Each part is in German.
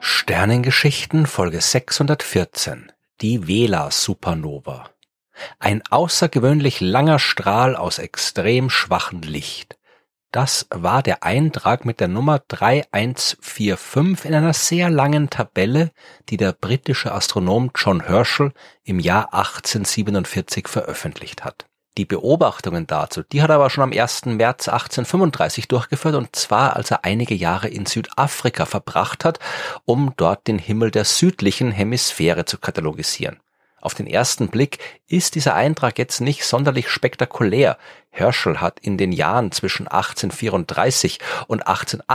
Sternengeschichten Folge 614 Die Vela-Supernova. Ein außergewöhnlich langer Strahl aus extrem schwachem Licht. Das war der Eintrag mit der Nummer 3145 in einer sehr langen Tabelle, die der britische Astronom John Herschel im Jahr 1847 veröffentlicht hat. Die Beobachtungen dazu, die hat er aber schon am 1. März 1835 durchgeführt, und zwar als er einige Jahre in Südafrika verbracht hat, um dort den Himmel der südlichen Hemisphäre zu katalogisieren. Auf den ersten Blick ist dieser Eintrag jetzt nicht sonderlich spektakulär. Herschel hat in den Jahren zwischen 1834 und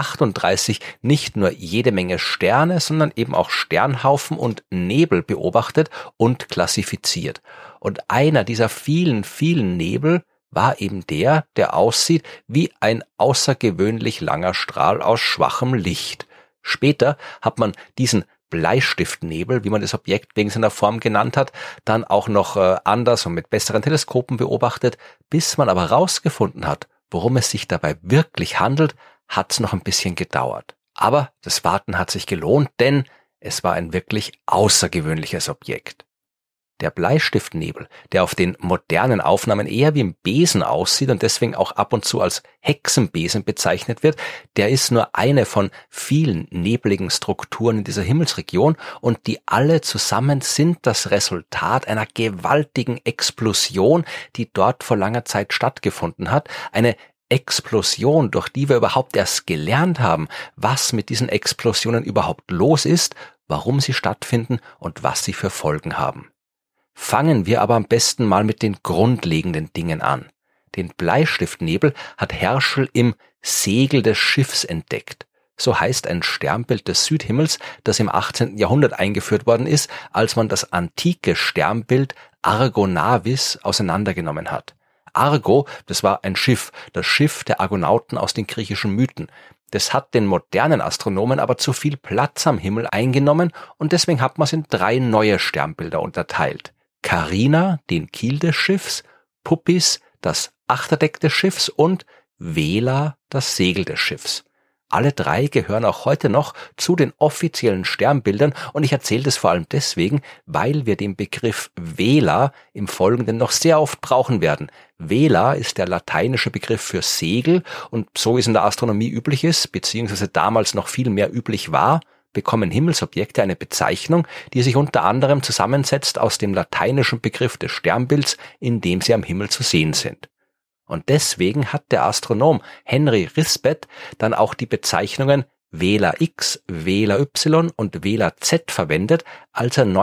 1838 nicht nur jede Menge Sterne, sondern eben auch Sternhaufen und Nebel beobachtet und klassifiziert. Und einer dieser vielen, vielen Nebel war eben der aussieht wie ein außergewöhnlich langer Strahl aus schwachem Licht. Später hat man diesen Bleistiftnebel, wie man das Objekt wegen seiner Form genannt hat, dann auch noch anders und mit besseren Teleskopen beobachtet. Bis man aber rausgefunden hat, worum es sich dabei wirklich handelt, hat es noch ein bisschen gedauert. Aber das Warten hat sich gelohnt, denn es war ein wirklich außergewöhnliches Objekt. Der Bleistiftnebel, der auf den modernen Aufnahmen eher wie ein Besen aussieht und deswegen auch ab und zu als Hexenbesen bezeichnet wird, der ist nur eine von vielen nebligen Strukturen in dieser Himmelsregion, und die alle zusammen sind das Resultat einer gewaltigen Explosion, die dort vor langer Zeit stattgefunden hat. Eine Explosion, durch die wir überhaupt erst gelernt haben, was mit diesen Explosionen überhaupt los ist, warum sie stattfinden und was sie für Folgen haben. Fangen wir aber am besten mal mit den grundlegenden Dingen an. Den Bleistiftnebel hat Herschel im Segel des Schiffs entdeckt. So heißt ein Sternbild des Südhimmels, das im 18. Jahrhundert eingeführt worden ist, als man das antike Sternbild Argo Navis auseinandergenommen hat. Argo, das war ein Schiff, das Schiff der Argonauten aus den griechischen Mythen. Das hat den modernen Astronomen aber zu viel Platz am Himmel eingenommen, und deswegen hat man es in 3 neue Sternbilder unterteilt. Carina, den Kiel des Schiffs, Puppis, das Achterdeck des Schiffs, und Vela, das Segel des Schiffs. Alle 3 gehören auch heute noch zu den offiziellen Sternbildern, und ich erzähle das vor allem deswegen, weil wir den Begriff Vela im Folgenden noch sehr oft brauchen werden. Vela ist der lateinische Begriff für Segel, und so es in der Astronomie üblich ist, beziehungsweise damals noch viel mehr üblich war, bekommen Himmelsobjekte eine Bezeichnung, die sich unter anderem zusammensetzt aus dem lateinischen Begriff des Sternbilds, in dem sie am Himmel zu sehen sind. Und deswegen hat der Astronom Henry Risbet dann auch die Bezeichnungen Vela X, Vela Y und Vela Z verwendet, als er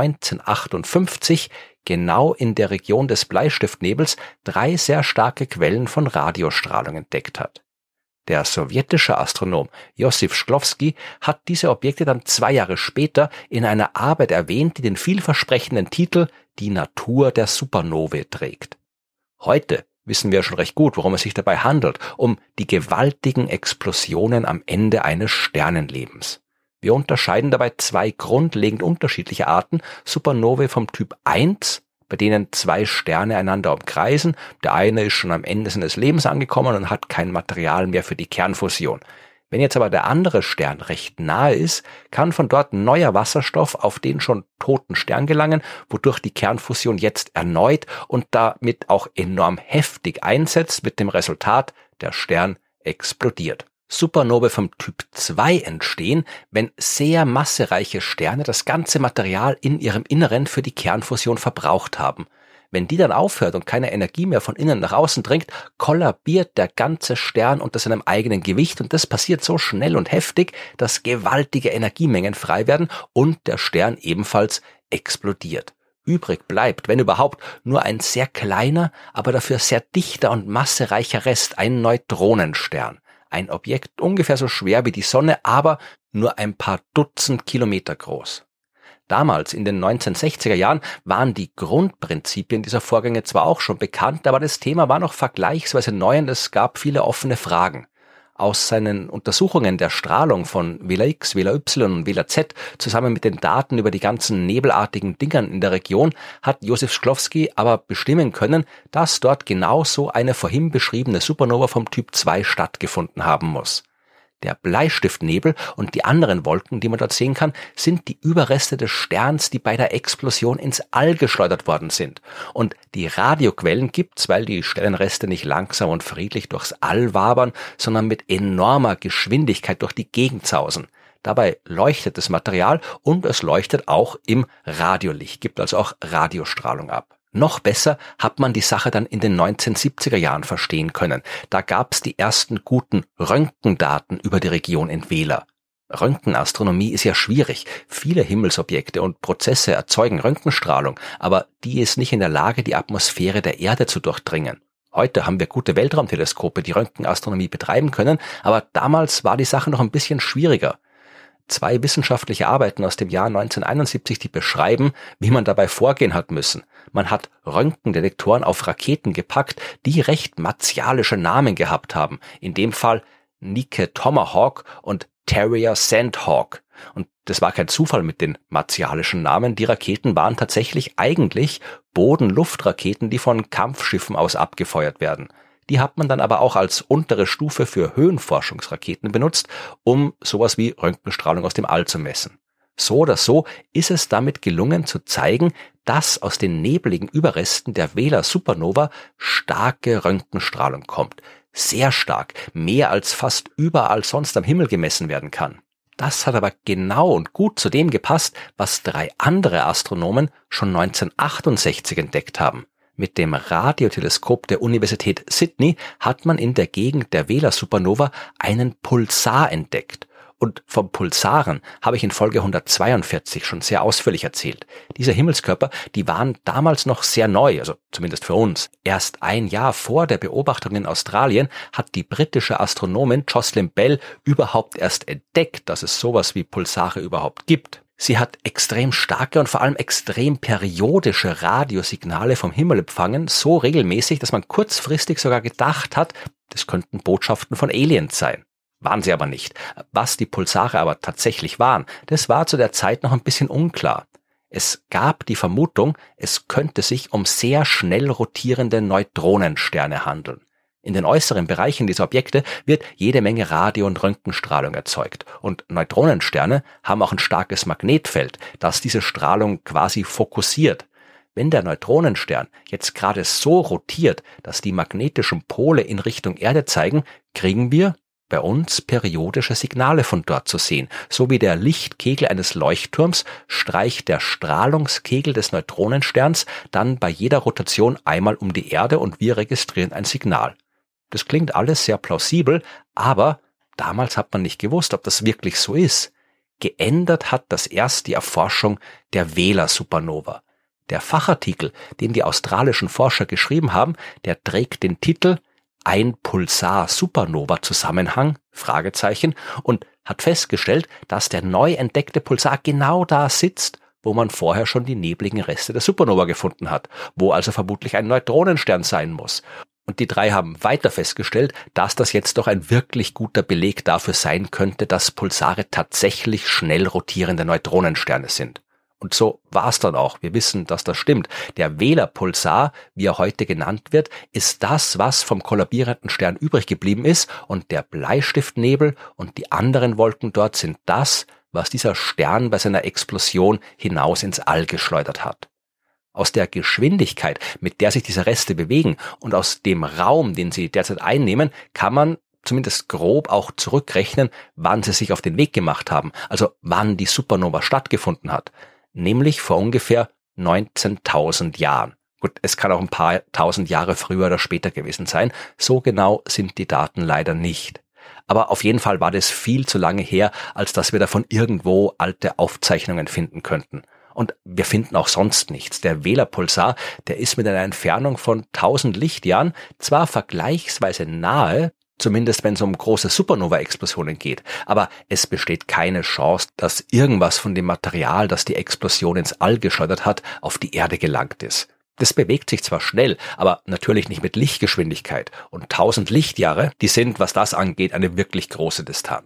1958 genau in der Region des Bleistiftnebels 3 sehr starke Quellen von Radiostrahlung entdeckt hat. Der sowjetische Astronom Josif Shklovsky hat diese Objekte dann 2 Jahre später in einer Arbeit erwähnt, die den vielversprechenden Titel Die Natur der Supernovae trägt. Heute wissen wir schon recht gut, worum es sich dabei handelt, um die gewaltigen Explosionen am Ende eines Sternenlebens. Wir unterscheiden dabei 2 grundlegend unterschiedliche Arten: Supernovae vom Typ 1, bei denen 2 Sterne einander umkreisen. Der eine ist schon am Ende seines Lebens angekommen und hat kein Material mehr für die Kernfusion. Wenn jetzt aber der andere Stern recht nahe ist, kann von dort neuer Wasserstoff auf den schon toten Stern gelangen, wodurch die Kernfusion jetzt erneut und damit auch enorm heftig einsetzt, mit dem Resultat, der Stern explodiert. Supernovae vom Typ 2 entstehen, wenn sehr massereiche Sterne das ganze Material in ihrem Inneren für die Kernfusion verbraucht haben. Wenn die dann aufhört und keine Energie mehr von innen nach außen dringt, kollabiert der ganze Stern unter seinem eigenen Gewicht, und das passiert so schnell und heftig, dass gewaltige Energiemengen frei werden und der Stern ebenfalls explodiert. Übrig bleibt, wenn überhaupt, nur ein sehr kleiner, aber dafür sehr dichter und massereicher Rest, ein Neutronenstern. Ein Objekt ungefähr so schwer wie die Sonne, aber nur ein paar Dutzend Kilometer groß. Damals, in den 1960er Jahren, waren die Grundprinzipien dieser Vorgänge zwar auch schon bekannt, aber das Thema war noch vergleichsweise neu und es gab viele offene Fragen. Aus seinen Untersuchungen der Strahlung von Vela X, Vela Y und Vela Z zusammen mit den Daten über die ganzen nebelartigen Dingern in der Region hat Josif Shklovsky aber bestimmen können, dass dort genau so eine vorhin beschriebene Supernova vom Typ 2 stattgefunden haben muss. Der Bleistiftnebel und die anderen Wolken, die man dort sehen kann, sind die Überreste des Sterns, die bei der Explosion ins All geschleudert worden sind. Und die Radioquellen gibt's, weil die Stellenreste nicht langsam und friedlich durchs All wabern, sondern mit enormer Geschwindigkeit durch die Gegend sausen. Dabei leuchtet das Material und es leuchtet auch im Radiolicht, gibt also auch Radiostrahlung ab. Noch besser hat man die Sache dann in den 1970er Jahren verstehen können. Da gab's die ersten guten Röntgendaten über die Region in Vela. Röntgenastronomie ist ja schwierig. Viele Himmelsobjekte und Prozesse erzeugen Röntgenstrahlung, aber die ist nicht in der Lage, die Atmosphäre der Erde zu durchdringen. Heute haben wir gute Weltraumteleskope, die Röntgenastronomie betreiben können, aber damals war die Sache noch ein bisschen schwieriger. 2 wissenschaftliche Arbeiten aus dem Jahr 1971, die beschreiben, wie man dabei vorgehen hat müssen. Man hat Röntgendetektoren auf Raketen gepackt, die recht martialische Namen gehabt haben. In dem Fall Nike Tomahawk und Terrier Sandhawk. Und das war kein Zufall mit den martialischen Namen. Die Raketen waren tatsächlich eigentlich Boden-Luft-Raketen, die von Kampfschiffen aus abgefeuert werden. Die hat man dann aber auch als untere Stufe für Höhenforschungsraketen benutzt, um sowas wie Röntgenstrahlung aus dem All zu messen. So oder so ist es damit gelungen zu zeigen, dass aus den nebligen Überresten der Vela Supernova starke Röntgenstrahlung kommt. Sehr stark, mehr als fast überall sonst am Himmel gemessen werden kann. Das hat aber genau und gut zu dem gepasst, was 3 andere Astronomen schon 1968 entdeckt haben. Mit dem Radioteleskop der Universität Sydney hat man in der Gegend der Vela Supernova einen Pulsar entdeckt. Und vom Pulsaren habe ich in Folge 142 schon sehr ausführlich erzählt. Diese Himmelskörper, die waren damals noch sehr neu, also zumindest für uns. Erst ein Jahr vor der Beobachtung in Australien hat die britische Astronomin Jocelyn Bell überhaupt erst entdeckt, dass es sowas wie Pulsare überhaupt gibt. Sie hat extrem starke und vor allem extrem periodische Radiosignale vom Himmel empfangen, so regelmäßig, dass man kurzfristig sogar gedacht hat, das könnten Botschaften von Aliens sein. Waren sie aber nicht. Was die Pulsare aber tatsächlich waren, das war zu der Zeit noch ein bisschen unklar. Es gab die Vermutung, es könnte sich um sehr schnell rotierende Neutronensterne handeln. In den äußeren Bereichen dieser Objekte wird jede Menge Radio- und Röntgenstrahlung erzeugt. Und Neutronensterne haben auch ein starkes Magnetfeld, das diese Strahlung quasi fokussiert. Wenn der Neutronenstern jetzt gerade so rotiert, dass die magnetischen Pole in Richtung Erde zeigen, kriegen wir bei uns periodische Signale von dort zu sehen. So wie der Lichtkegel eines Leuchtturms streicht der Strahlungskegel des Neutronensterns dann bei jeder Rotation einmal um die Erde und wir registrieren ein Signal. Das klingt alles sehr plausibel, aber damals hat man nicht gewusst, ob das wirklich so ist. Geändert hat das erst die Erforschung der Vela Supernova. Der Fachartikel, den die australischen Forscher geschrieben haben, der trägt den Titel Ein Pulsar-Supernova-Zusammenhang? Und hat festgestellt, dass der neu entdeckte Pulsar genau da sitzt, wo man vorher schon die nebligen Reste der Supernova gefunden hat, wo also vermutlich ein Neutronenstern sein muss. Und die 3 haben weiter festgestellt, dass das jetzt doch ein wirklich guter Beleg dafür sein könnte, dass Pulsare tatsächlich schnell rotierende Neutronensterne sind. Und so war es dann auch. Wir wissen, dass das stimmt. Der Vela-Pulsar, wie er heute genannt wird, ist das, was vom kollabierenden Stern übrig geblieben ist. Und der Bleistiftnebel und die anderen Wolken dort sind das, was dieser Stern bei seiner Explosion hinaus ins All geschleudert hat. Aus der Geschwindigkeit, mit der sich diese Reste bewegen und aus dem Raum, den sie derzeit einnehmen, kann man zumindest grob auch zurückrechnen, wann sie sich auf den Weg gemacht haben, also wann die Supernova stattgefunden hat. Nämlich vor ungefähr 19.000 Jahren. Gut, es kann auch ein paar tausend Jahre früher oder später gewesen sein. So genau sind die Daten leider nicht. Aber auf jeden Fall war das viel zu lange her, als dass wir davon irgendwo alte Aufzeichnungen finden könnten. Und wir finden auch sonst nichts. Der Vela-Pulsar, der ist mit einer Entfernung von 1000 Lichtjahren zwar vergleichsweise nahe, zumindest wenn es um große Supernova-Explosionen geht. Aber es besteht keine Chance, dass irgendwas von dem Material, das die Explosion ins All geschleudert hat, auf die Erde gelangt ist. Das bewegt sich zwar schnell, aber natürlich nicht mit Lichtgeschwindigkeit. Und 1000 Lichtjahre, die sind, was das angeht, eine wirklich große Distanz.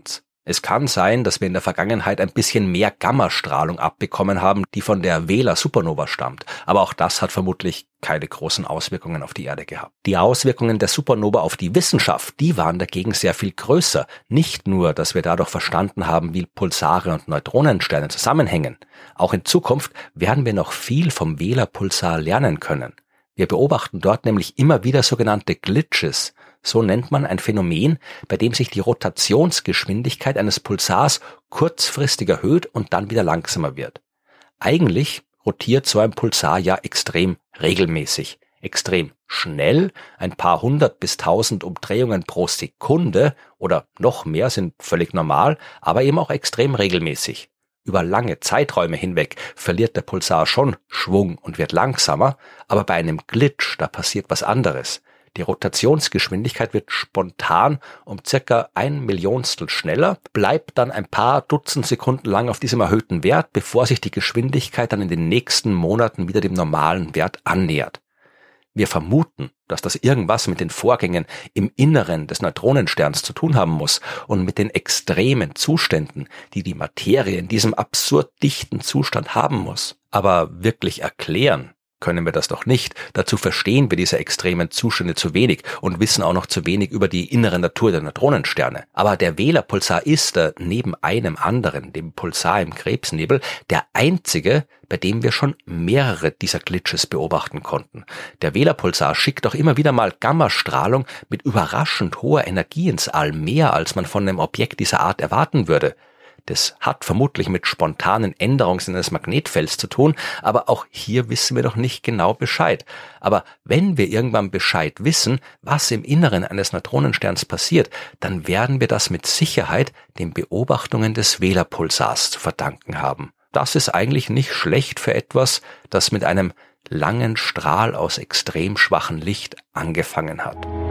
Es kann sein, dass wir in der Vergangenheit ein bisschen mehr Gammastrahlung abbekommen haben, die von der Vela-Supernova stammt. Aber auch das hat vermutlich keine großen Auswirkungen auf die Erde gehabt. Die Auswirkungen der Supernova auf die Wissenschaft, die waren dagegen sehr viel größer. Nicht nur, dass wir dadurch verstanden haben, wie Pulsare und Neutronensterne zusammenhängen. Auch in Zukunft werden wir noch viel vom Vela-Pulsar lernen können. Wir beobachten dort nämlich immer wieder sogenannte Glitches. So nennt man ein Phänomen, bei dem sich die Rotationsgeschwindigkeit eines Pulsars kurzfristig erhöht und dann wieder langsamer wird. Eigentlich rotiert so ein Pulsar ja extrem regelmäßig, extrem schnell, ein paar 100 bis 1000 Umdrehungen pro Sekunde oder noch mehr sind völlig normal, aber eben auch extrem regelmäßig. Über lange Zeiträume hinweg verliert der Pulsar schon Schwung und wird langsamer, aber bei einem Glitch, da passiert was anderes. Die Rotationsgeschwindigkeit wird spontan um circa 1/1000 schneller, bleibt dann ein paar Dutzend Sekunden lang auf diesem erhöhten Wert, bevor sich die Geschwindigkeit dann in den nächsten Monaten wieder dem normalen Wert annähert. Wir vermuten, dass das irgendwas mit den Vorgängen im Inneren des Neutronensterns zu tun haben muss und mit den extremen Zuständen, die die Materie in diesem absurd dichten Zustand haben muss. Aber wirklich erklären können wir das doch nicht. Dazu verstehen wir diese extremen Zustände zu wenig und wissen auch noch zu wenig über die innere Natur der Neutronensterne. Aber der Vela-Pulsar ist neben einem anderen, dem Pulsar im Krebsnebel, der einzige, bei dem wir schon mehrere dieser Glitches beobachten konnten. Der Vela-Pulsar schickt auch immer wieder mal Gammastrahlung mit überraschend hoher Energie ins All, mehr als man von einem Objekt dieser Art erwarten würde. Das hat vermutlich mit spontanen Änderungen seines Magnetfelds zu tun, aber auch hier wissen wir noch nicht genau Bescheid. Aber wenn wir irgendwann Bescheid wissen, was im Inneren eines Neutronensterns passiert, dann werden wir das mit Sicherheit den Beobachtungen des Vela-Pulsars zu verdanken haben. Das ist eigentlich nicht schlecht für etwas, das mit einem langen Strahl aus extrem schwachem Licht angefangen hat.